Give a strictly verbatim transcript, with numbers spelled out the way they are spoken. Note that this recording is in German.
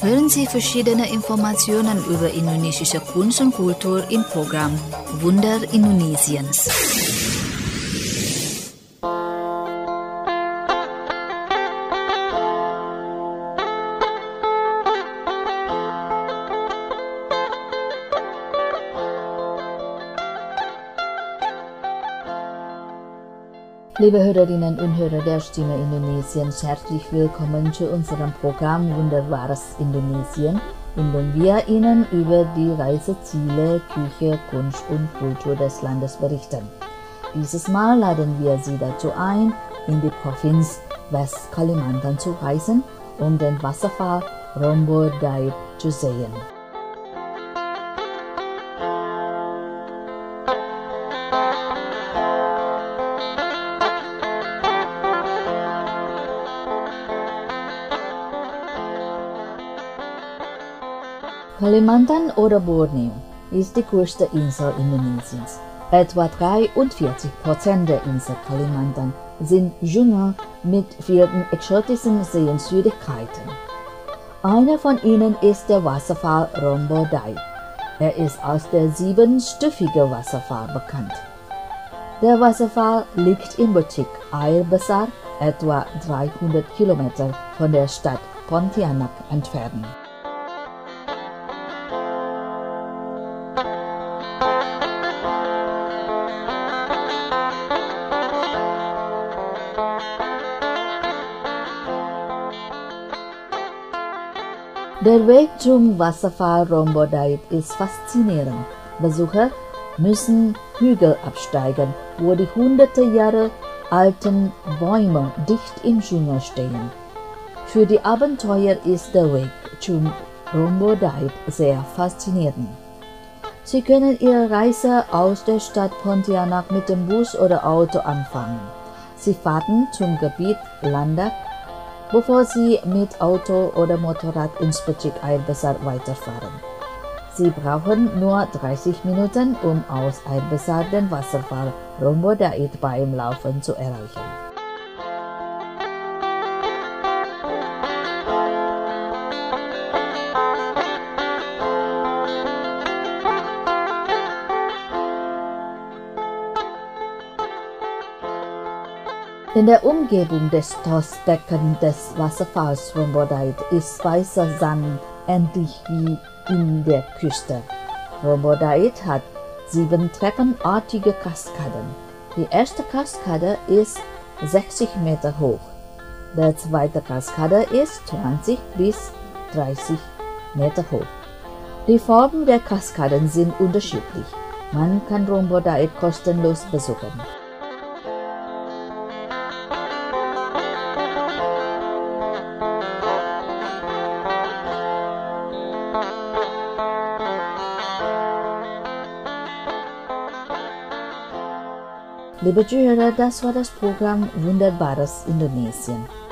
hören Sie verschiedene Informationen über indonesische Kunst und Kultur im Programm Wunder Indonesiens. Liebe Hörerinnen und Hörer der Stimme Indonesiens, herzlich willkommen zu unserem Programm Wunderbares Indonesien, in dem wir Ihnen über die Reiseziele, Küche, Kunst und Kultur des Landes berichten. Dieses Mal laden wir Sie dazu ein, in die Provinz West-Kalimantan zu reisen, um den Wasserfall Rombo Daib zu sehen. Kalimantan oder Borneo ist die größte Insel Indonesiens. Etwa dreiundvierzig Prozent der Insel Kalimantan sind Dschungel mit vielen exotischen Sehenswürdigkeiten. Einer von ihnen ist der Wasserfall Rombo Daib. Er ist als der siebenstufige Wasserfall bekannt. Der Wasserfall liegt im Bezirk Air Besar, etwa dreihundert Kilometer von der Stadt Pontianak entfernt. Der Weg zum Wasserfall Rombo Daib ist faszinierend. Besucher müssen Hügel absteigen, wo die hunderte Jahre alten Bäume dicht im Dschungel stehen. Für die Abenteuer ist der Weg zum Rombo Daib sehr faszinierend. Sie können Ihre Reise aus der Stadt Pontianak mit dem Bus oder Auto anfangen. Sie fahren zum Gebiet Landak, bevor Sie mit Auto oder Motorrad ins Bezirk Air Besar weiterfahren. Sie brauchen nur dreißig Minuten, um aus Air Besar den Wasserfall Rombo Daib beim Laufen zu erreichen. In der Umgebung des Stoßbeckens des Wasserfalls Rombo Daib ist weißer Sand ähnlich wie in der Küste. Rombo Daib hat sieben treppenartige Kaskaden. Die erste Kaskade ist sechzig Meter hoch. Der zweite Kaskade ist zwanzig bis dreißig Meter hoch. Die Formen der Kaskaden sind unterschiedlich. Man kann Rombo Daib kostenlos besuchen. Liebe Zuhörer, das war das Programm Wunderbares Indonesien.